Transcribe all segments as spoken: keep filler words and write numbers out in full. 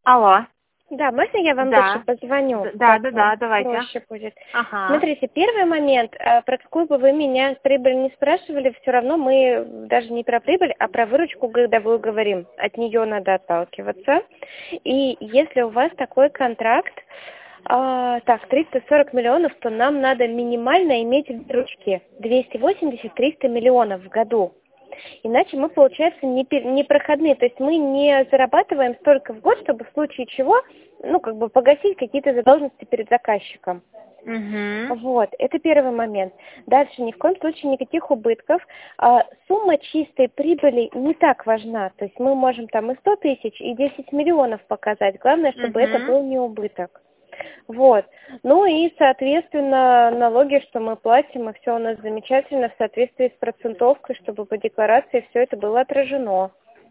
Алло. Да, можно я вам Да. лучше позвоню? Да, Так да, вам да, давайте. проще будет. Ага. Смотрите, первый момент, э, про какую бы вы меня прибыль не спрашивали, все равно мы даже не про прибыль, а про выручку годовую говорим. От нее надо отталкиваться. И если у вас такой контракт, а, так, триста сорок миллионов, то нам надо минимально иметь в выручке двести восемьдесят - триста миллионов в году. Иначе мы, получается, не, пер- не проходные. То есть мы не зарабатываем столько в год, чтобы в случае чего, ну, как бы погасить какие-то задолженности перед заказчиком. Угу. Вот, это первый момент. Дальше, ни в коем случае никаких убытков. А, сумма чистой прибыли не так важна. То есть мы можем там и сто тысяч, и десять миллионов показать. Главное, чтобы это Угу. был не убыток. Вот. Ну и, соответственно, налоги, что мы платим, и все у нас замечательно в соответствии с процентовкой, чтобы по декларации все это было отражено.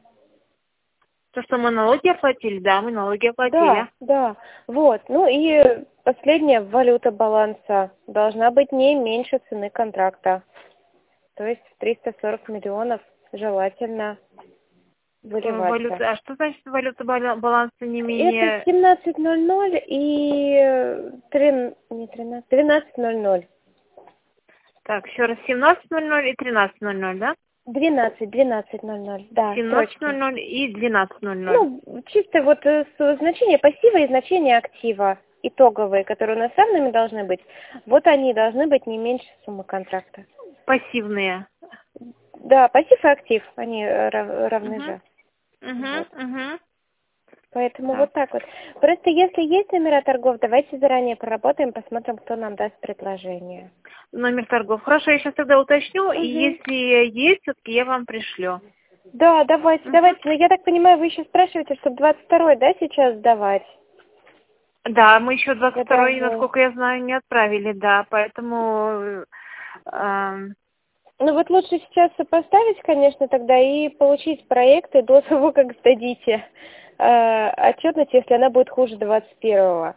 То, что мы налоги оплатили, да, мы налоги Да, оплатили. да. Вот. Ну и последняя валюта баланса должна быть не меньше цены контракта. То есть триста сорок миллионов желательно Э, выливаться. Валюта. А что значит валюта бала- баланса не Это менее... семнадцать ноль ноль и три, не тринадцать, двенадцать ноль ноль. Так, еще раз, семнадцать ноль ноль и тринадцать ноль ноль, да? двенадцать, двенадцать ноль ноль, да, семнадцать ноль строчки. ноль и двенадцать ноль ноль. Ну, чисто вот э, с- значение пассива и значение актива итоговые, которые у нас равными должны быть, вот они должны быть не меньше суммы контракта. Пассивные. Да, пассив и актив, они э, рав- равны Угу. же. Вот. Угу. Угу. Поэтому Так. вот так вот. Просто если есть номера торгов, давайте заранее проработаем, посмотрим, кто нам даст предложение. Номер торгов. Хорошо, я сейчас тогда уточню, и Угу. если есть, все-таки я вам пришлю. Да, давайте, Угу. давайте. Но я так понимаю, вы еще спрашиваете, чтобы двадцать второй, да, сейчас сдавать? Да, мы еще двадцать второй, Годовой. насколько я знаю, не отправили, да, поэтому... эм, Ну вот лучше сейчас сопоставить, конечно, тогда и получить проекты до того, как сдадите э, отчетность, если она будет хуже двадцать первого,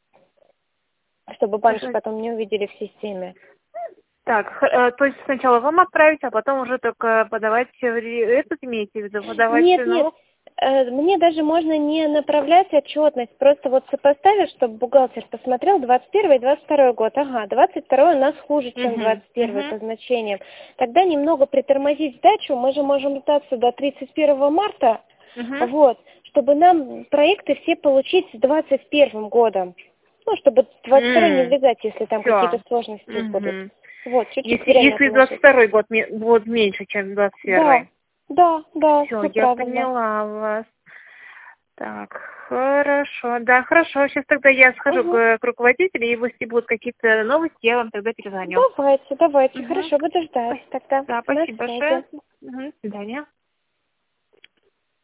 чтобы банки хорошо. потом не увидели в системе. Так, х- э, то есть сначала вам отправить, а потом уже только подавать в ре- этот имеете в виду, подавать Нет, нет, налог? э, мне даже можно не направлять отчетность, просто вот сопоставить, чтобы бухгалтер посмотрел двадцать первый и двадцать второй год. Ага, двадцать второй у нас хуже, чем Угу, двадцать первый угу, по значениям. Тогда немного притормозить сдачу, мы же можем сдаться до тридцать первого марта, угу. вот, чтобы нам проекты все получить с двадцать первым годом. Ну, чтобы двадцать второй не влезать, если там какие-то Все. сложности будут. Угу. Вот, чуть-чуть Если, время если двадцать отложить. второй год ме- будет меньше, чем двадцать Да, первый. да, да, Все, все я правильно. поняла вас. Так, хорошо, да, хорошо. Сейчас тогда я схожу Угу. к, к руководителю, и если будут какие-то новости, я вам тогда перезвоню. Давайте, давайте. Угу. Хорошо, буду ждать тогда. Да, На спасибо большое. связи. Угу. До свидания.